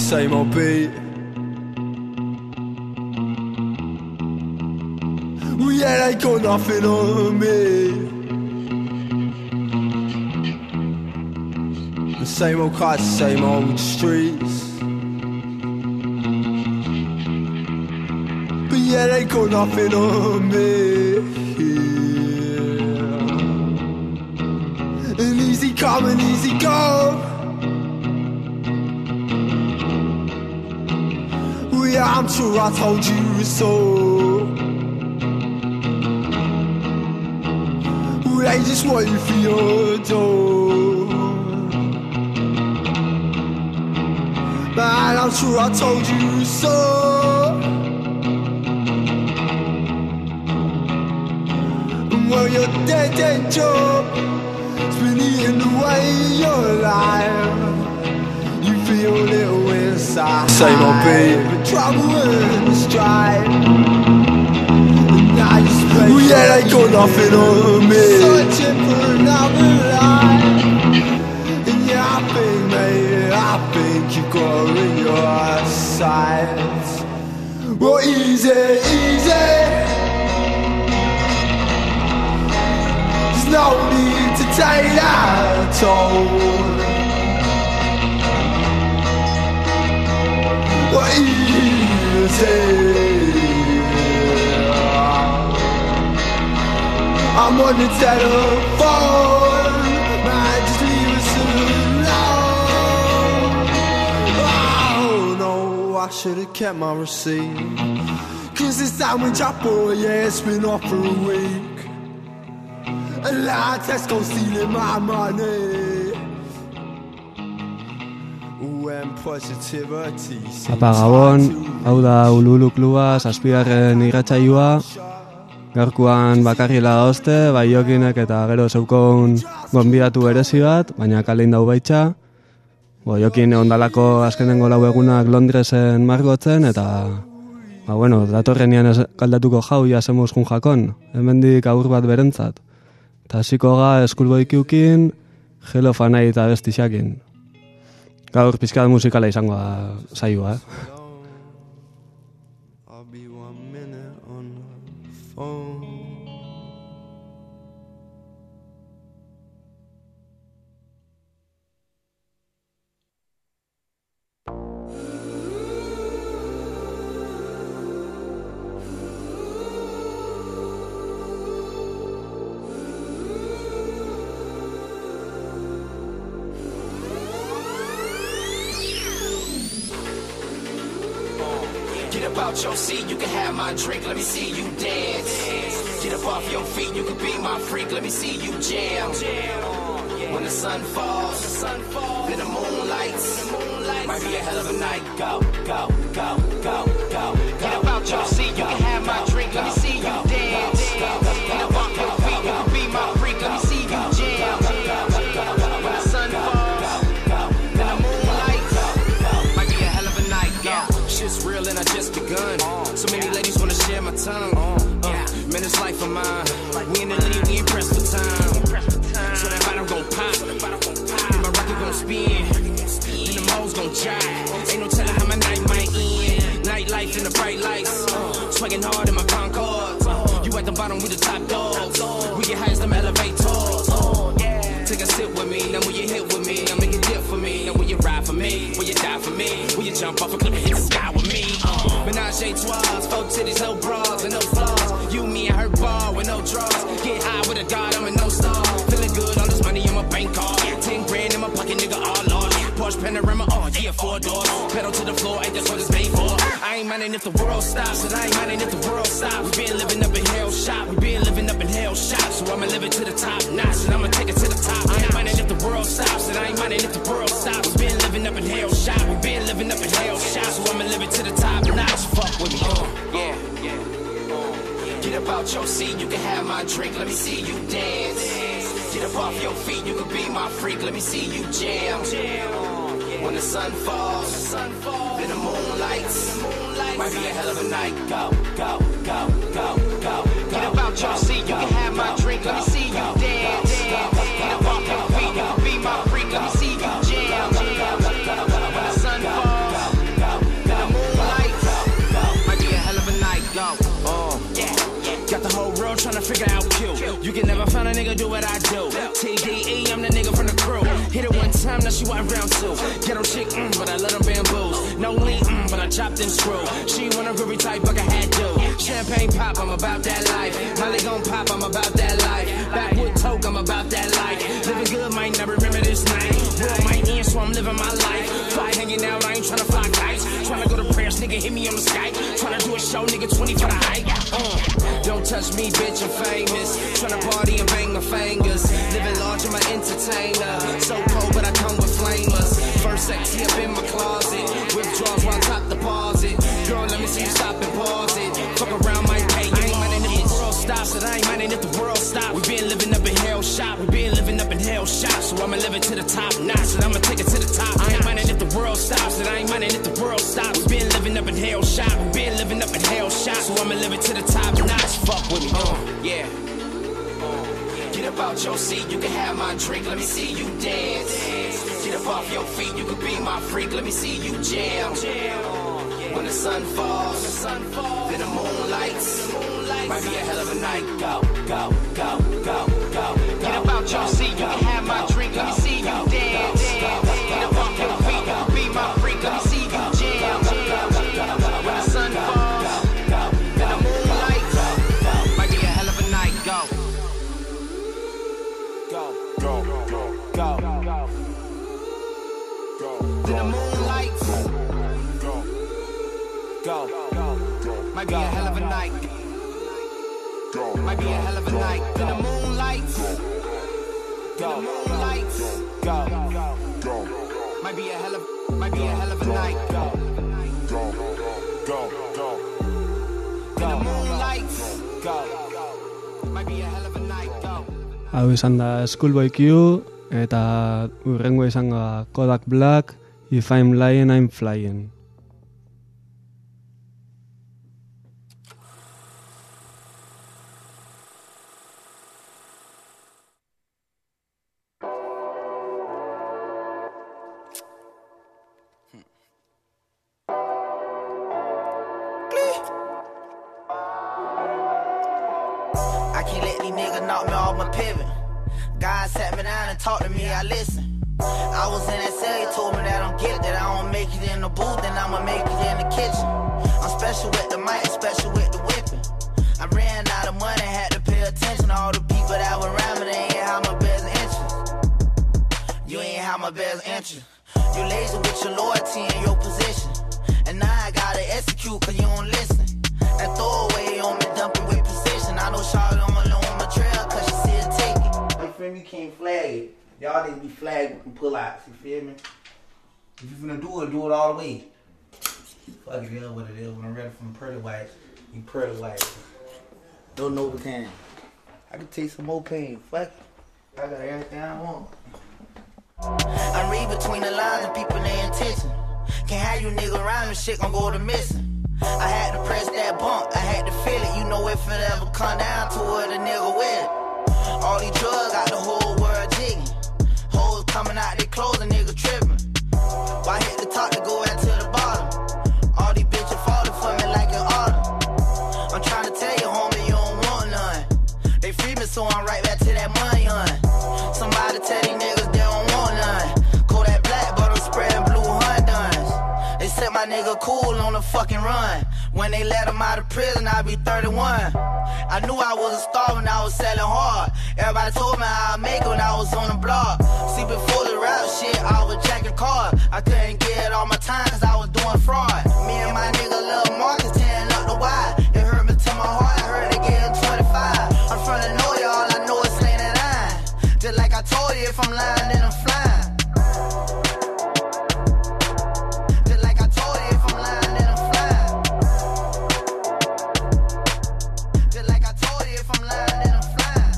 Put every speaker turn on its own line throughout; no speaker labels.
same old beat. Well, yeah, they got nothing on me. The same old cars, the same old streets. But yeah, they got nothing on me. Yeah. And easy come and easy go. Well, yeah, I'm sure I told you so. Well, they just want you for your door. Man, I'm sure I told you so. Well, your dead job has been eating away your life. You feel a little inside. Same old beat, but trouble and strife. And now you spend. Well, yeah, they got nothing on me. Searching for another life. And yeah, I think, mate, I think you got her in your sights. Well, easy, easy. There's no need to take that toll. Well, easy. I'm on the telephone. Man, just leave us alone. Oh no, I should've kept my receipt. Cause this sandwich I bought, yeah, it's been off for a week. And now Tesco stealing my money. When positivity
Apa Gabon, hau da Ululu Kluba, 7. irratsaioa. Gaurkoan bakarrila dauzte, bai Jokinek eta gero zeukon gonbidatu berezi bat, baina kalein dau baitxa. Jokin ondalako azkenengo lau egunak Londresen margotzen, eta datorrenian kaldatuko jau jasemuz jun jakon, hemendik aur bat berentzat. Eta hasiko ga eskulboikiukin, Hello Fanai eta bestixakin. Gaur pizkat musikala izango da saioa,
Get up out your seat, you can have my drink, let me see you dance. Get up off your feet, you can be my freak, let me see you jam. When the sun falls, then the moon lights, might be a hell of a night. Go, go, go, go, go. Get up out your seat, you can have my drink, let me see you dance. Get up off your feet, you can be my freak, let me see you jam. When the sun falls, then the moon lights, might be a hell of a night. Shit's real and I just begun. So many ladies wanna share my tongue. Man, this life of mine. We in the league, we impressed for time. So that bottom gon' pop, then my rocket gon' spin, then the moles gon' jive. Ain't no telling how my night might end. Nightlife in the bright lights, swinging hard in my Concorde. You at the bottom with the top dogs. We get high as them elevators. Take a sip with me, then will you hit with me? Now make a dip for me, then will you ride for me? Will you die for me? Will you jump off a cliff and hit the sky with me? Menage a trois, 4 titties, no bras and no flaws. You, me, and her bar with no draws. Get high with a god, I'm a no star. Feeling good, all this money in my bank card. 10 grand in my pocket, nigga, all lost. Porsche Panorama, oh yeah, 4 doors. Pedal to the floor, ain't that's what it's made for. I ain't minding if the world stops, and I ain't minding if the world stops. We been living up in hell shop, we been living up in hell shop. So I'ma live it to the top notch, and I'ma take it to the top. I ain't minding if the world stops, and I ain't minding if the world stops. We been living up in hell shop, we been living up in hell shop. So I'ma live it to the top notch. Fuck with me, yeah. Get up out your seat, you can have my drink, let me see you dance. Get up off your feet, you can be my freak, let me see you jam. When the sun falls, then the moon lights, might be a hell of a night. Go, go, go, go, go. Get up out your seat, you can have my drink, let me see you dance. Get up off your feet, you can be my freak, let me see you jam. When the sun falls, round two. Ghetto chick, but I let them bamboos. No lean, but I chopped and screw. She want a groovy type, but I had to. Champagne pop, I'm about that life. Molly gon' pop, I'm about that life. Backwood toke, I'm about that life. Living good, might not remember this night. World might end, so I'm living my life. Fly hanging out, I ain't tryna fly kites. Tryna go to prayers, nigga, hit me on the Skype. Tryna do a show, nigga, 20 for the hype. Don't touch me, bitch, I'm famous. Tryna party and bang my fingers. Living large, I'm an entertainer. So cold, but I come with flamers. First sexy up in my closet. Withdrawals while top deposit. Girl, let me see you stop and pause it. Fuck around, might pay you. I ain't minding if the world stops, and I ain't minding if the world stops. We been living up in hell shop. We been living up in hell shop. So I'ma live it to the top notch, and I'ma take it to the top. I ain't minding if the world stops, and I ain't minding if the world stops. We been living up in hell shop. We been living up in hell shop. So I'ma live it to the top notch. Fuck with me, yeah. Get up out your seat, you can have my drink, let me see you dance. Get up off your feet, you can be my freak, let me see you jam. When the sun falls, then the moon lights. Might be a hell of a night. Go, go, go, go, go. Get up out your seat, you can have my drink, let me see you dance. Get up off your feet, you can be my freak, let me see you jam. When the sun falls, then the moon lights. Might be a hell of a night. Go. Go, go, go, go, go. Then the moon lights. Go, go, go. Might be a hell of a night. Might be a hell of a night. Then the moon lights. Go, moon lights. Go, go. Might be a hell of a night. Go, go, go, go. Then the moon lights. Go, might be a hell of a night. Go.
Hau izan da Schoolboy Q, eta urrengo izango da Kodak Black, If I'm Lying, I'm Flying.
I can't let these niggas knock me off my pivot. God sat me down and talked to me, I listen. I was in that cell, he told me that I'm get it, that I don't make it in the booth, then I'ma make it in the kitchen. I'm special with the mic, special with the whipping. I ran out of money, had to pay attention to all the people that were around me, they ain't have my best interest. You ain't have my best interest. You lazy with your loyalty and your position. And now I gotta execute cause you don't listen. That throwaway on me dumping with precision. I know Charlotte on my trail cause she see it take it. You feel me? You can't flag it. Y'all need to be flagged and pull outs, you feel me? If you finna do it all the way. Fuck it, is what it is. When I'm ready from pearly white, you pearly white. No Novocaine. I can take some more pain. Fuck it. I got everything I want. I read between the lines and people their intention. Can't have you nigga around and shit gon' go to missing. I had to press that bump, I had to feel it. You know if it ever come down to it, a nigga with it. All these drugs got the whole world jigging. Hoes coming out, they clothes, a nigga tripping. Why hit the top to go out to the bottom? All these bitches falling for me like an autumn. I'm trying to tell you, homie, you don't want none. They free me, so I'm right back to that money, hun. Somebody tell these niggas they don't want none. Kodak Black, but I'm spraying blue Honduns. They set my nigga cool on the fucking run. When they let him out of prison, I be 31. I knew I wasn't starving, I was selling hard. Everybody told me I'd make it when I was on the block. See, before the rap shit, I was jacking cars. I couldn't get all my time cause I was doing fraud. Me and my nigga Lil Marcus tearing up the wide. It hurt me to my heart, I heard they gave him 25. I'm from the north, all I know is slaying that iron. Just like I told you, if I'm lying, then I'm flying. Just like I told you, if I'm lying, then I'm flying. Just like I told you, if I'm lying, then I'm flying.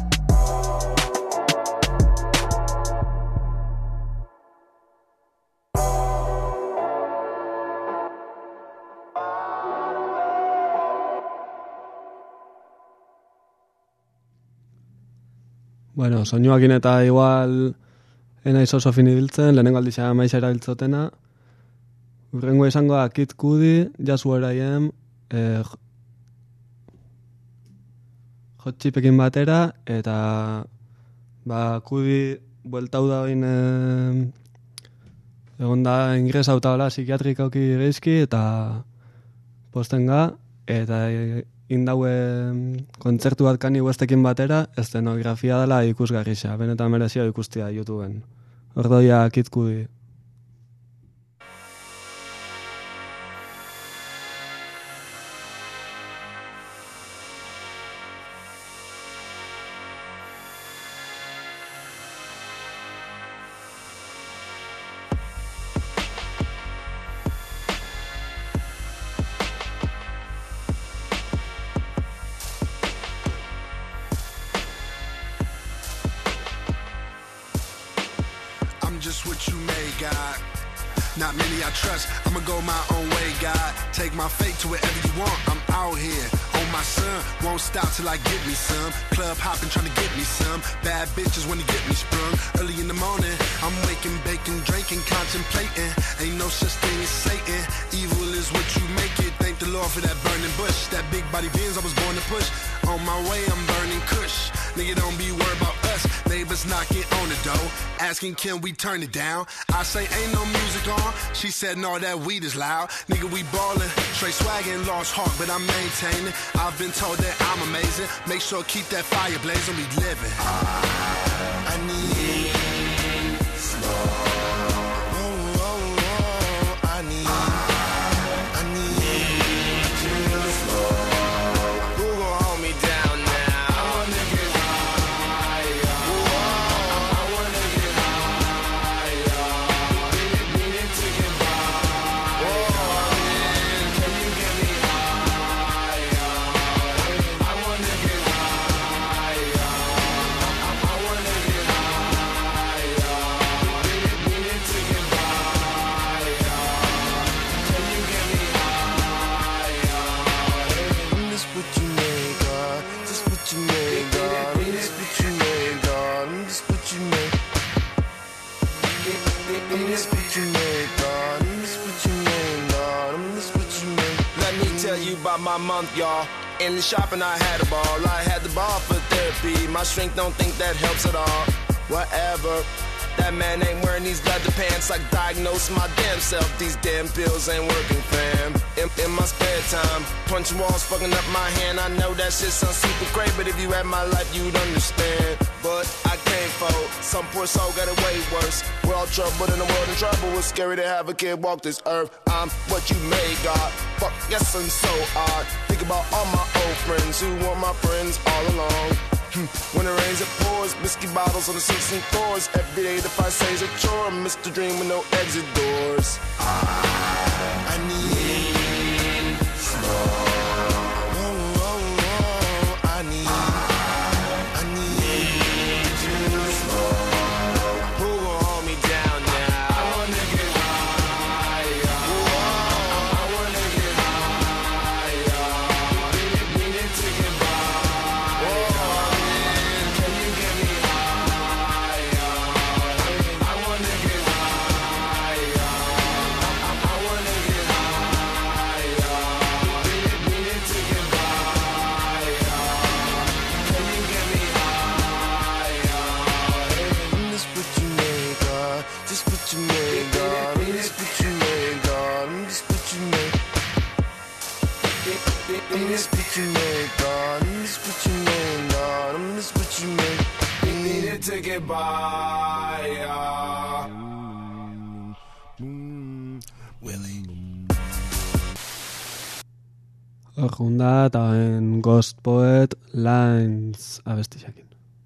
Bueno, soinuakin eta igual enaiz oso fin ibiltzen, lehenengo aldizia maiz erabiltzotena. Urrengo izango da Kid Cudi, Just Where I Am, Hot Chipekin batera, eta Cudi bueltau da oin Egon da ingresauta hola psikiatrikoki geizki eta postenga, eta indaue kontzertu bat Kanye Westekin batera, eszenografia dela ikusgarrixa, benetan merezio ikustia YouTubeen. Ordoia kitkudi.
Just what you made, God. Not many I trust, I'ma go my own way, God. Take my fate to wherever you want, I'm out here. On my son, won't stop till I get me some. Club hopping, trying to get me some. Bad bitches when they get me sprung. Early in the morning, I'm waking, baking, drinking, contemplating. Ain't no such thing as Satan. Evil is what you make it. Thank the Lord for that burning bush. That big body Benz I was born to push. On my way, I'm burning kush. Nigga, don't be worried about us. Neighbors knocking on the door, asking can we turn it down. I say ain't no music on. She said no, that weed is loud. Nigga, we ballin', straight swaggin', lost heart, but I'm maintaining. I've been told that I'm amazing. Make sure keep that fire blazing. We living. I need slow. My month, y'all. In the shopping, I had a ball. I had the ball for therapy. My strength don't think that helps at all. Whatever. That man ain't wearing these leather pants. Like diagnose my damn self. These damn pills ain't working, fam. In my spare time, punching walls, fucking up my hand. I know that shit sounds super great, but if you had my life, you'd understand. But I can't fold. Some poor soul got it way worse. We're all troubled in the world in trouble. It's scary to have a kid walk this earth. I'm what you made, God. Fuck, yes, I'm so odd. Think about all my old friends who want my friends all along. When it rains, it pours. Whiskey bottles on the 16 floors. Every day the fight says a chore. I miss the dream with no exit doors. I need slow. I need you slow. Who gon' hold me down now? I wanna get higher. I wanna get higher. We need to get by. Can you get me higher? I wanna get higher. I wanna get higher. We need to get by. Can you get me higher? This what you made, God. This what you made, God. This what you made, God. This what you made. This what you made, God. This what you made, God. This what you made. We needed to get by. Willie.
Horrunda eta en Ghost Poet Lines abestiakin.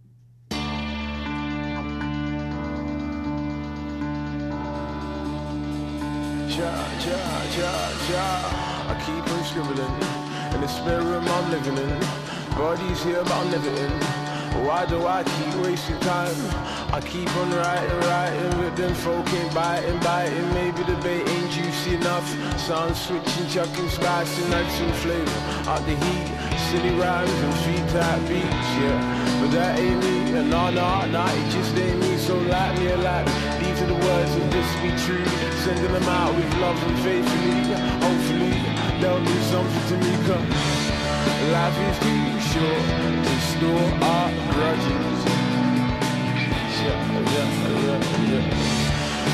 I keep on scribbling in the spare room I'm living in. Body's here but I'm never in. Why do I keep wasting time? I keep on writing, but them folk ain't biting. Maybe the bait ain't juicy enough. Sound switching, chucking spice and add some flavor. Out the heat, silly rhymes and feet type beats, yeah. But that ain't me, and nah, it just ain't me. So light me a light. These are the words and this be true. Sending them out with love and faithfully. Hopefully they'll do something to me, 'cause life is too short to store our grudges. Yeah.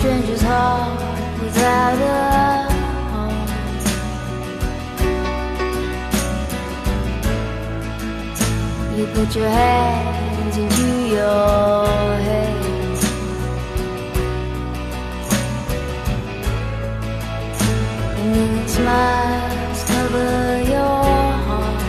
stranger's heart without a home. You put your hands into your head, and then smiles cover your heart.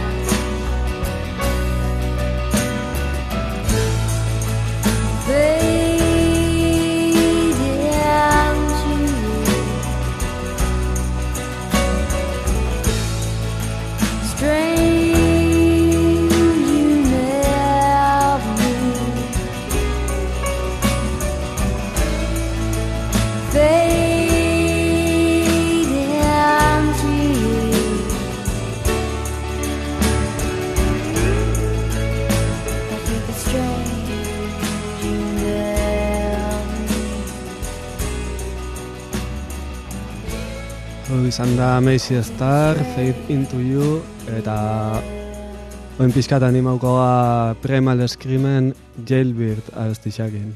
Izan da Macy Star, Fade Into You, eta oin pixkat animaukoa Primal Screamen Jailbird abestixakin.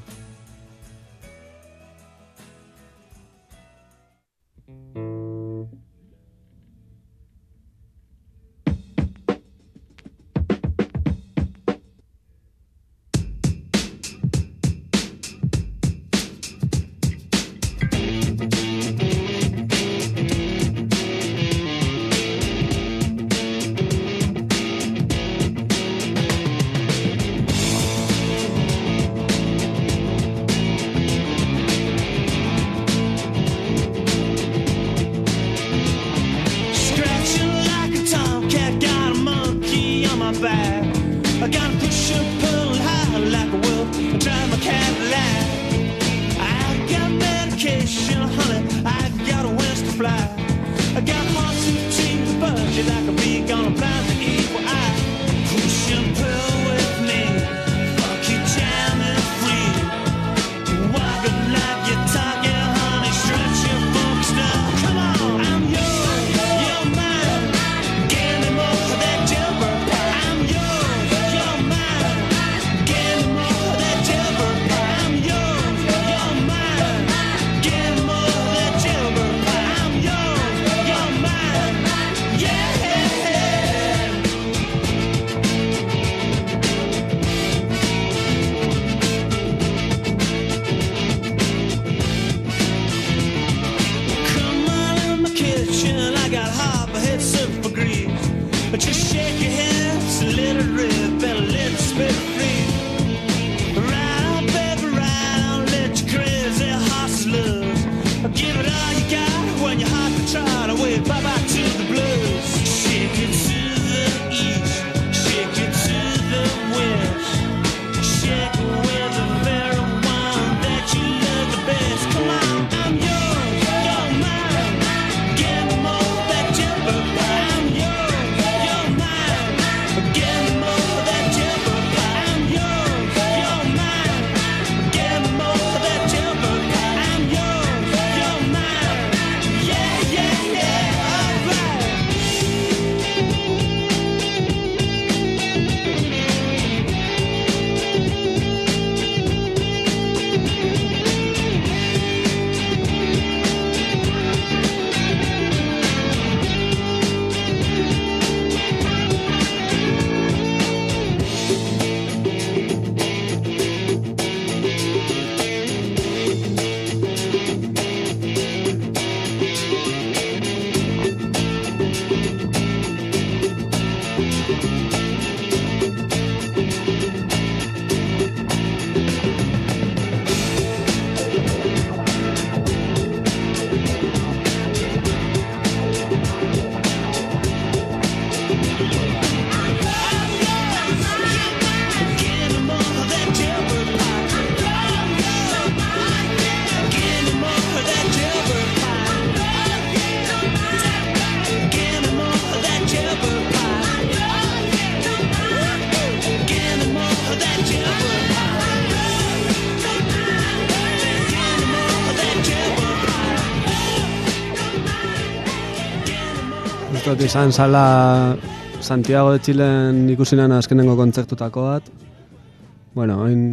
Ustot izan zala Santiago de Chilen ikusinan azkenengo kontzertutako bat. Bueno, oin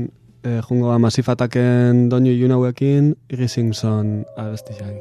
jungo masifataken doinu junauekin Rising Sun abestixak.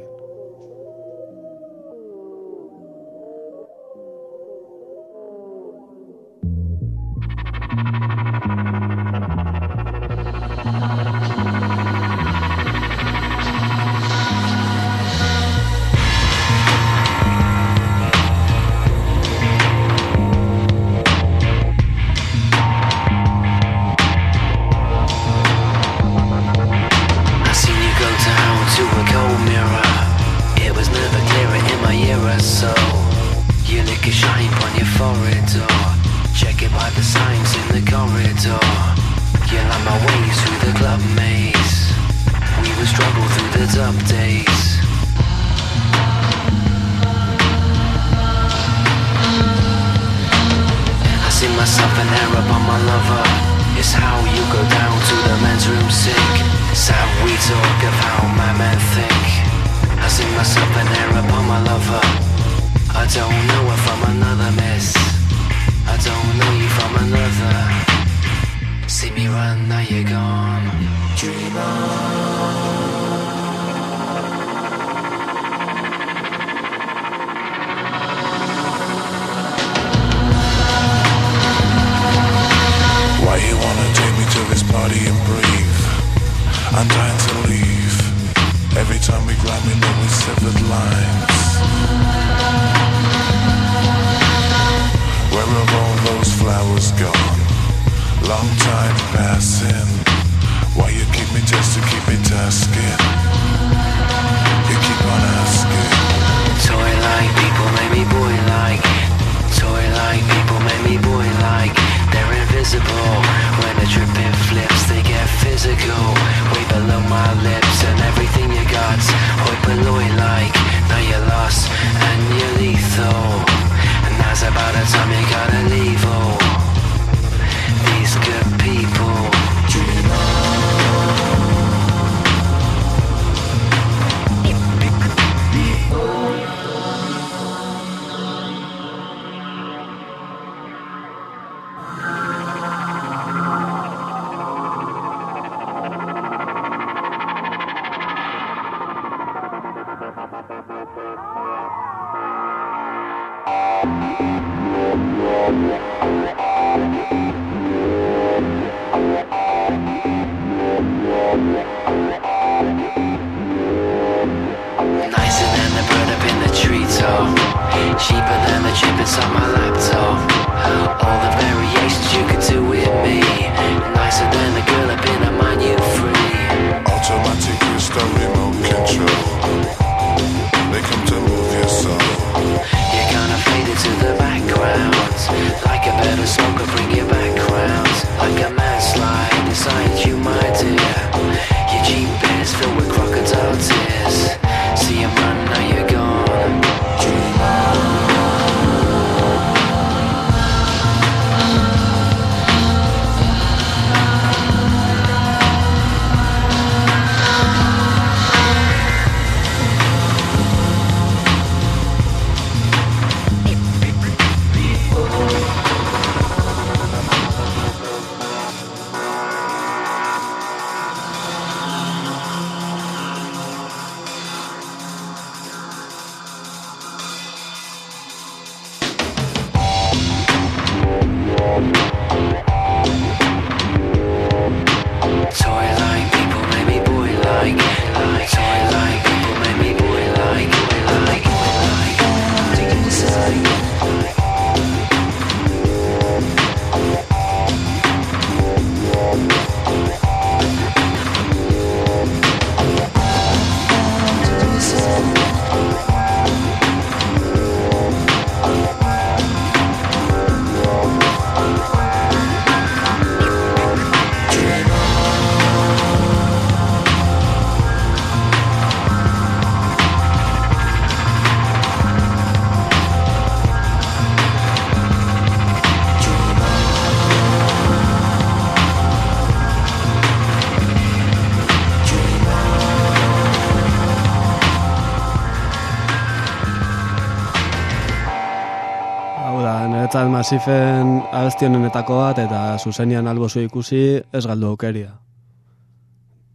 Niretzat Masifen abesti honenetako bat, eta zuzenian albozu ikusi ez galdu aukeria.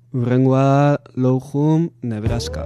Urrengoa Lowhum, Nebraska.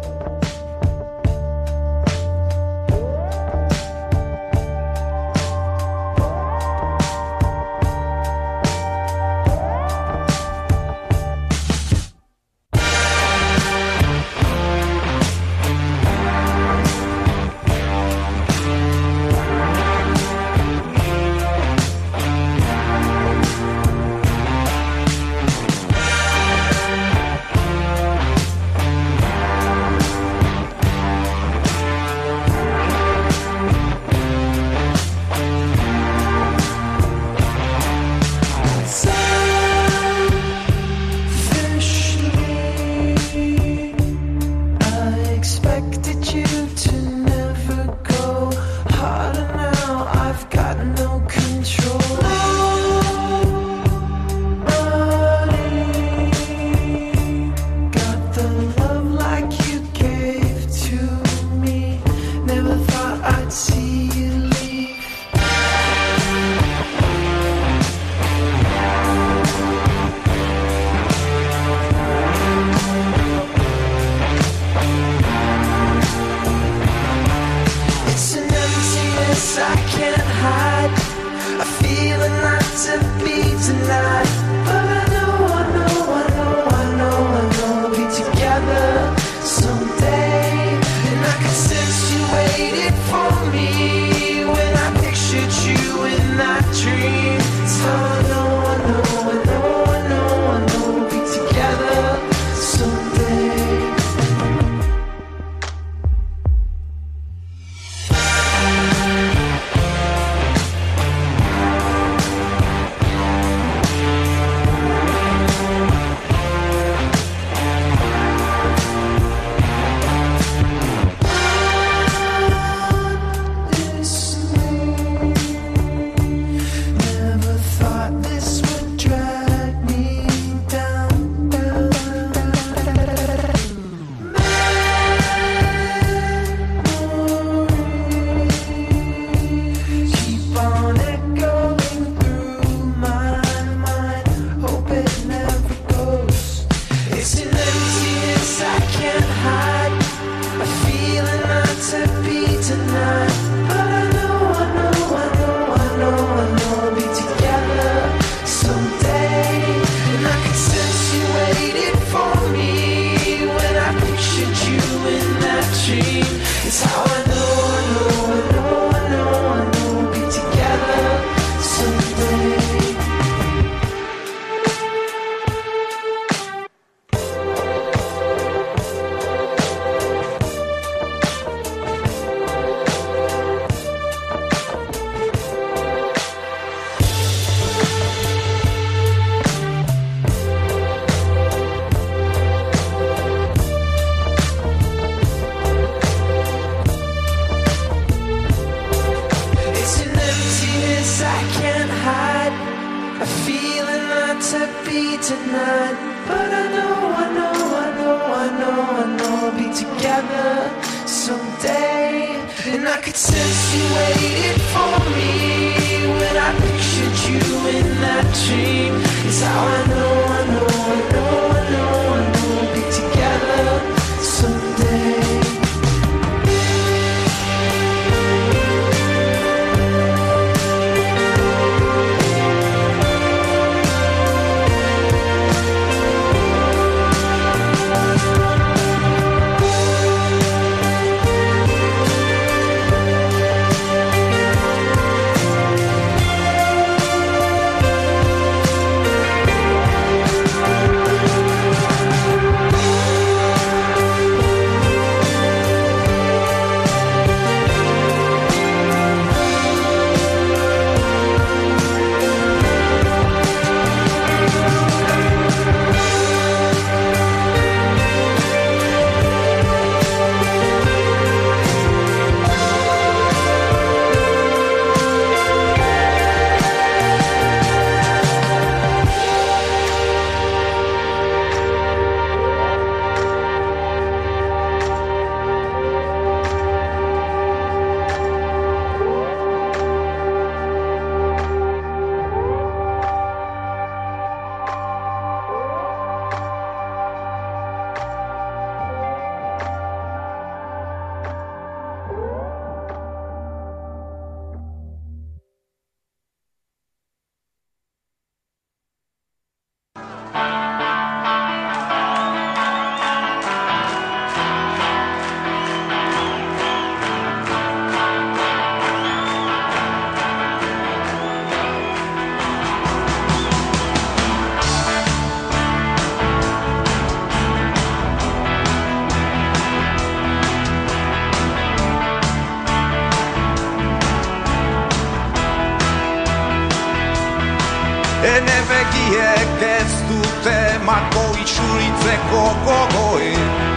xuritzeko gogoe.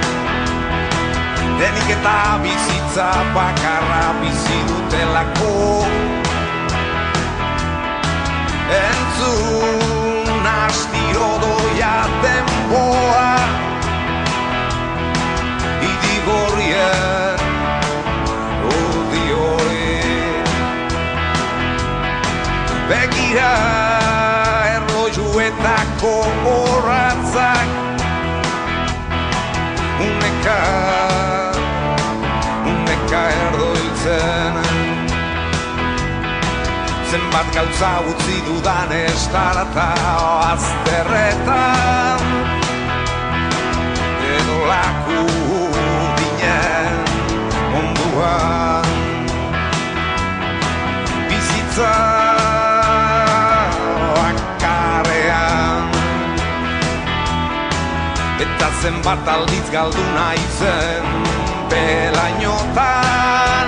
Denik eta bizitza bakarra bizi dutelako. Entzun astiro doia denboa, idigorrien odioe. Begira erlojuetako horratzak, uneka erdoitzen. Zenbat gauza utzi dudan estarata azterretan, edo laku dinen onduan. Bizitza eta zenbat aldiz galdu naizen belainotan,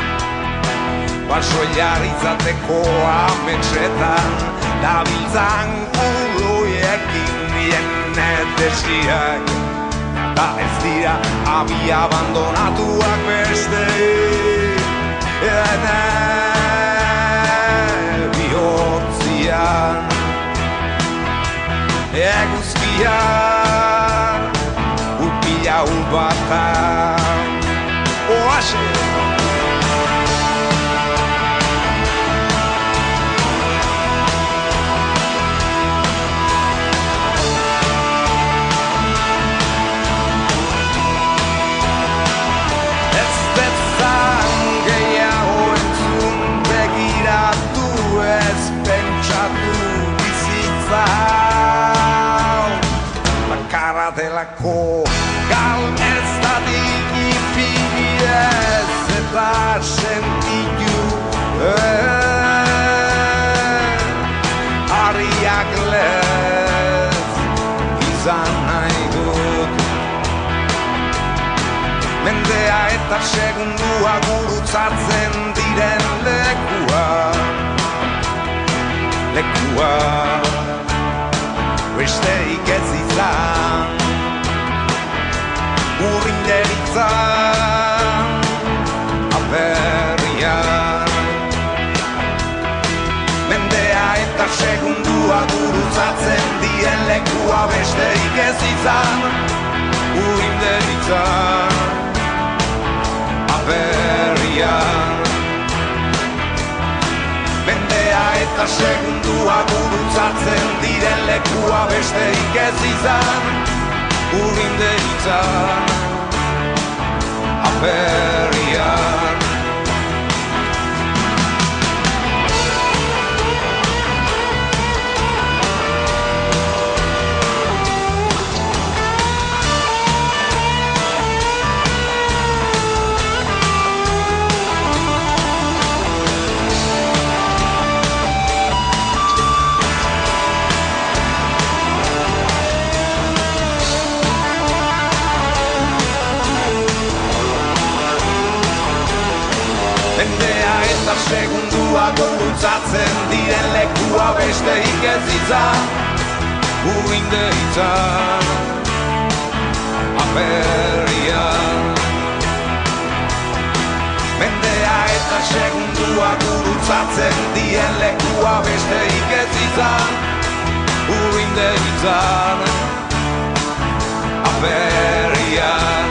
baso jarrizateko ametsetan, dabiltzan kuloiekin nien desiak, eta ez dira abi abandonatuak beste, ene bihotzian, eguzkian urpila ulbatan. Oaxe! Ez dezan gehiago entzun, begiratu ez pentsatu bizitza. Bakarra delako gal ez dadik ipidez eta sentitu harriak lez izan nahi dut. Mendea eta segundua gurutzatzen diren lekua besterik ez izan, urrinderitzan aperrian. Mendea eta segundua gurutzatzen dien lekua besterik ez izan, urrinderitzan aperrian. Mendea eta segundua gurutzatzen diren lekua besterik ez izan, urrinderitzan aperrian. Mendea eta segundua gurutzatzen diren lekua besterik ez izan, urrinderitzan aperrian. Mendea eta segundua gurutzatzen dien lekua besterik ez izan, urrinderitzan aperrian.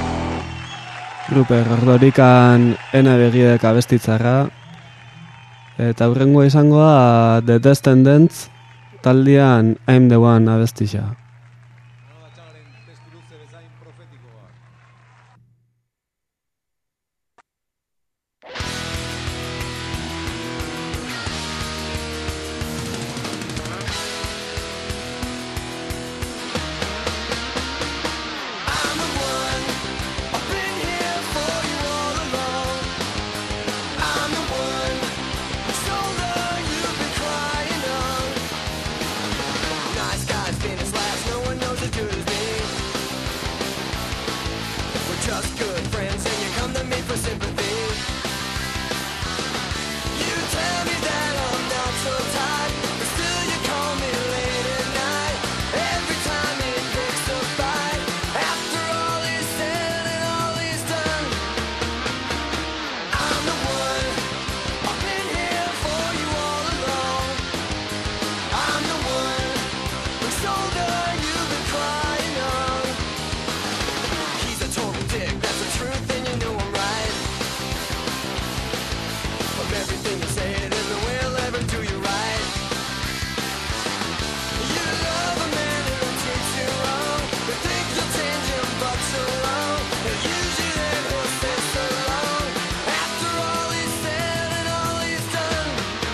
Ruper Ordorikan ene begiek abestitzarra, Eta hurrengo izango da The Descendants taldean I'm the One abestia.
Just good friends and you come to me for sympathy. You tell me that I'm not so tight, but still you call me late at night. Every time it picks a fight, after all is said and all is done, I'm the one. I've been here for you all along. I'm the one whose shoulder you've been crying on. He's a total dick, that's the truth, and you know I'm right. Of everything you say, there's no way I'll ever do you right. You love a man who treats you wrong, you think you'll change him, but you're wrong. And usually then he'll stay so long, after all he's said and all he's done.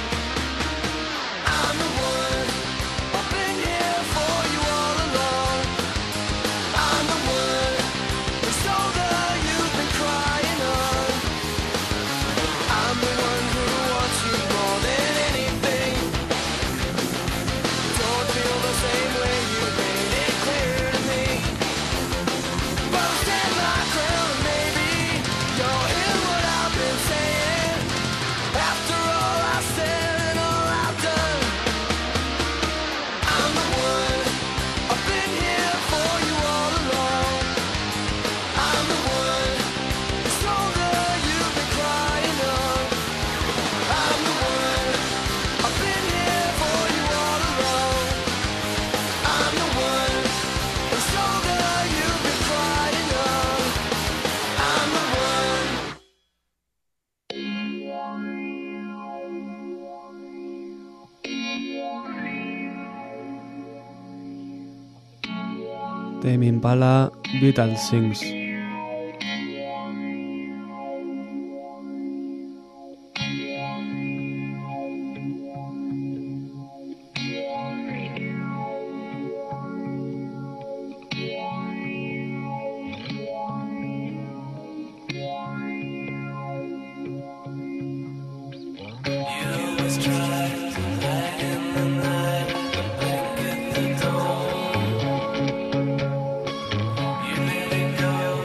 I'm the one, I've been here for you all along. I'm the one whose shoulder you've been crying on. I'm the one who wants you more than anything. Don't feel the same way, you made it clear to me. But I'll stand my ground and maybe you'll hear what I've been saying. After all I've said and all I've done, I'm the one. I've been here for you all along. I'm the one whose shoulder you've been crying on. I'm the one. I've been here for you all along. I'm the one whose shoulder you've been crying on. I'm the one.
Tame Impala, Vital Things.
You let it go.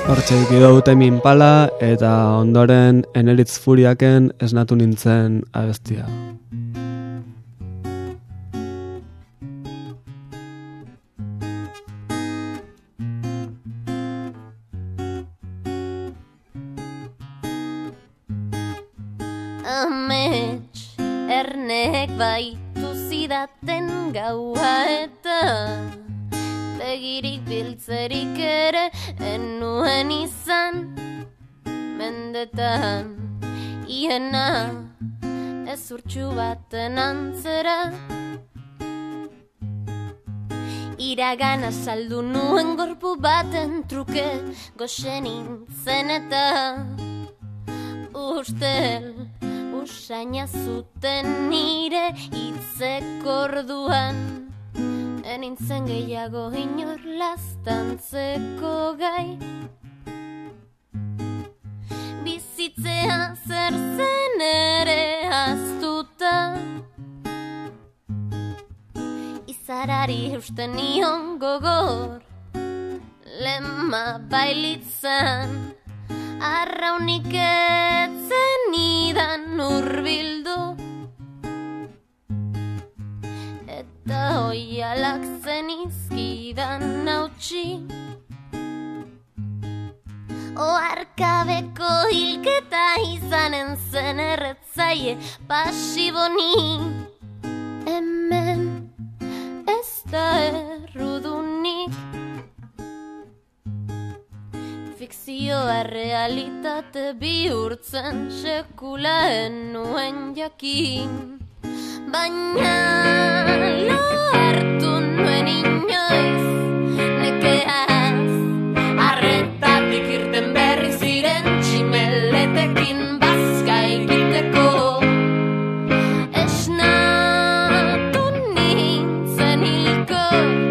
Hortxe ikido dute Minpala eta ondoren Eneritz Furiaken esnatu nintzen abestia.
Amets ernek baitu zidaten gaua eta begirik biltzerik ere enuen izan mendetan iena ezurtxu baten antzera iragana saldu nuen gorpu baten truke goxen nintzen eta ustel usaina zuten nire hitzek orduan enintzen gehiago inor laztantzeko gai bizitzea zer zen ere ahaztuta izarari eusten nion gogor lema bailitzan arraunik etzen idan urbildu eta oialak zen izkidan nautxi oarkabeko hilketa izanen zen erretzaile pasiboni hemen ez da errudunik fikzioa realitate bihurtzen sekula enuen jakin baina lo hartu nuen inoiz nekeaz arretatik irten berri ziren tximeletekin bazka egiteko esnatu nintzen hilko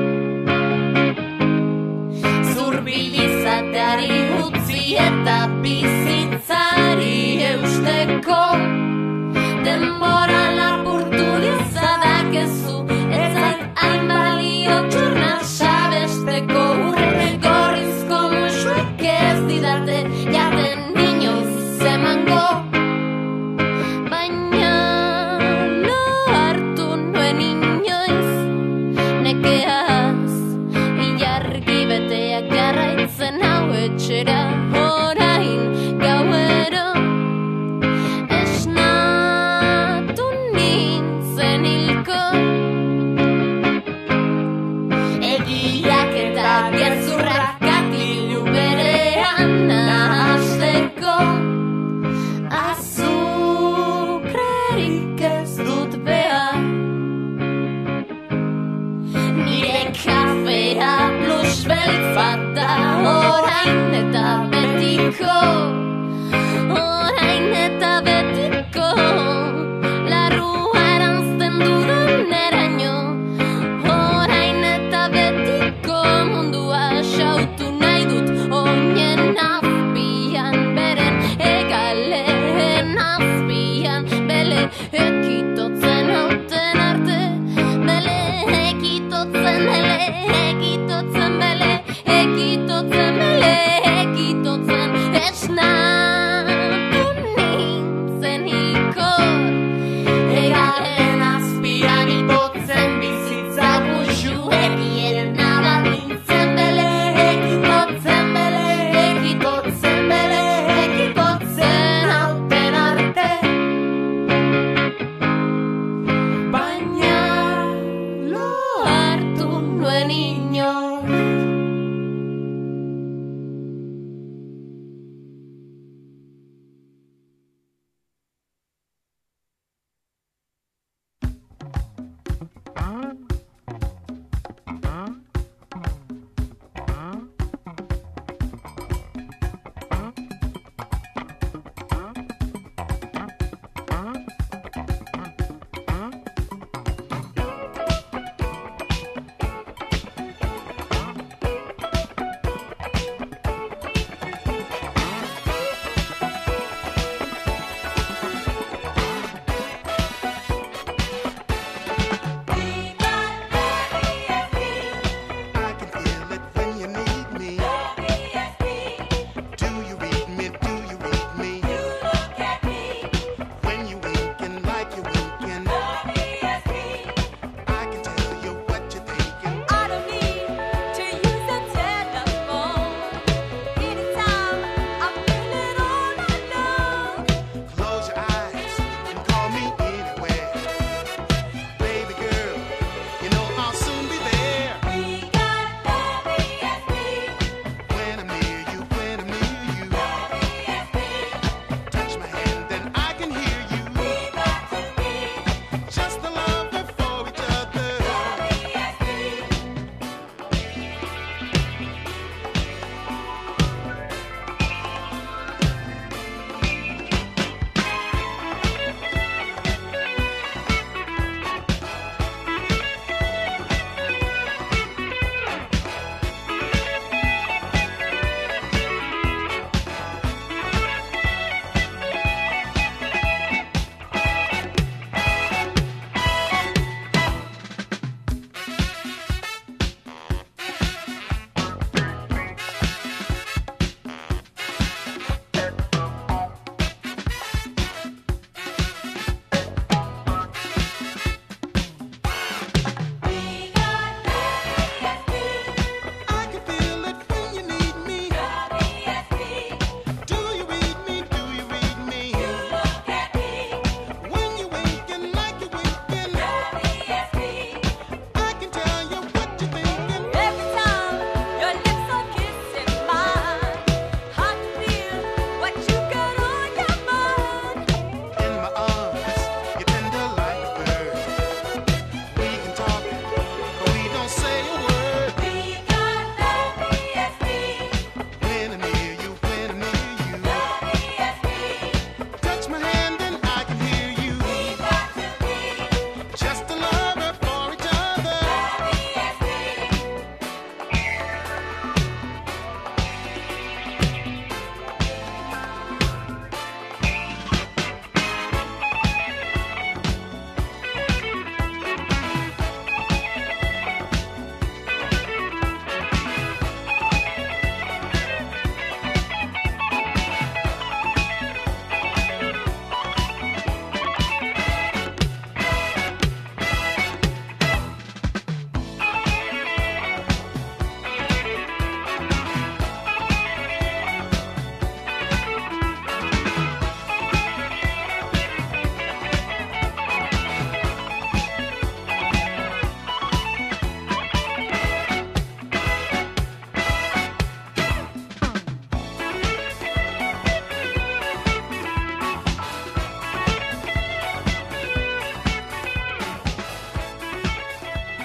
zurbilizateari utzi eta bizitzari eusteko denbora lapurtu diozadak ezu ezak hain balio txurna sabesteko urre gorrizko musuek ez didate jaten inoiz emango baina lo hartu nuen inoiz nekeaz ilargi beteak jarraitzen hau etxera orain gauero gezurrak katilu berean nahasteko azukrerik ez dut behar nire kafea plus beltzata orain eta betiko larrua eranzten dudan eraino orain eta betiko mundua xautu nahi dut oinen azpian beren egalen azpian bele ekitotzen hauten arte bele ekitotzen bele ekitotzen bele ekitotzen bele ekitotzen esnatu nintzen hilkor egalen azpian ipotzen bizitza guxu egien nabat nintzen bele ekitotzen hauten arte baina lo hartu nuen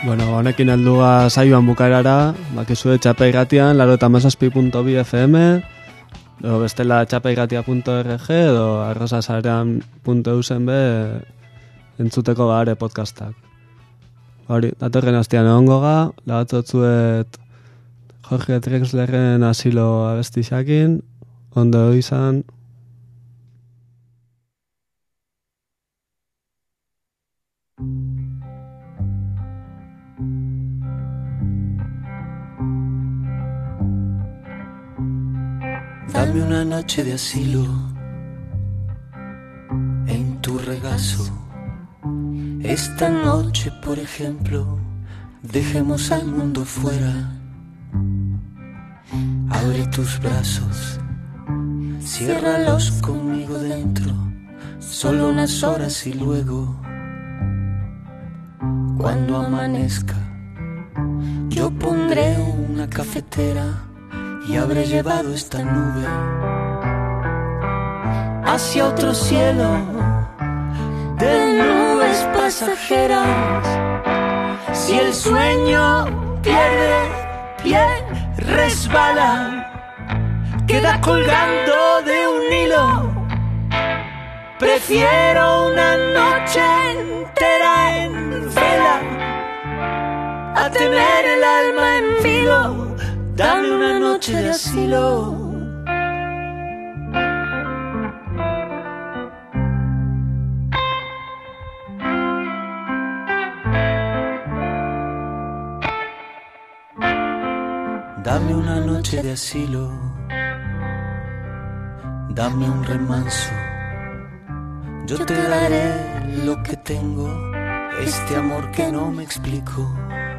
Bueno, honekin heldua saioan bukaerara, bakizue txapeiratian, 87.2 FM, edo bestela txapeiratia.org, edo arrosasarean.eusen be entzuteko bare podcastak. Hori, datorren hastian egongo ga, lagatzotzuet Jorge Drexlerren asilo abestixakin, ondo izan.
Dame una noche de asilo en tu regazo. Esta noche, por ejemplo, dejemos al mundo fuera. Abre tus brazos, ciérralos conmigo dentro, solo unas horas y luego, cuando amanezca, yo pondré una cafetera y habré llevado esta nube hacia otro cielo de nubes pasajeras. Si el sueño pierde pie, resbala, queda colgando de un hilo. Prefiero una noche entera en vela a tener el alma en vilo. Dame una noche de asilo. Dame una noche de asilo. Dame un remanso. Yo te daré lo que tengo, este amor que no me explico.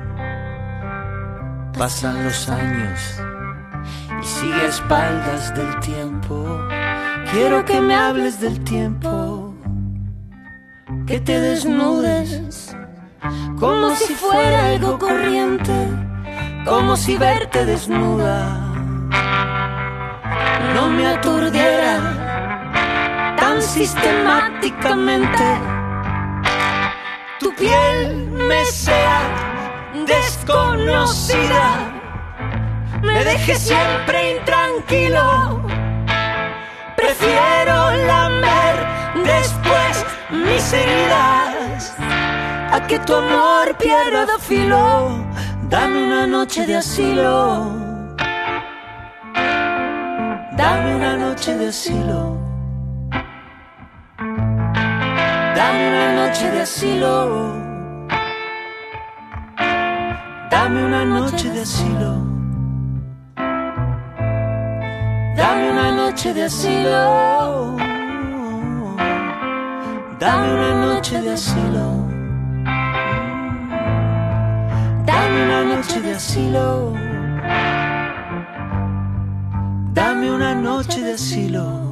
Pasan los años y sigue a espaldas del tiempo. Quiero que me hables del tiempo, que te desnudes como si fuera algo corriente, como si verte desnuda no me aturdiera tan sistemáticamente. Tu piel me sea desconocida, me deje siempre intranquilo. Prefiero lamer después mis heridas a que tu amor pierda filo. Dame una noche de asilo. Dame una noche de asilo. Dame una noche de asilo. Dame una noche de asilo. Dame una noche de asilo. Dame una noche de asilo. Dame una noche de asilo. Dame una noche de asilo.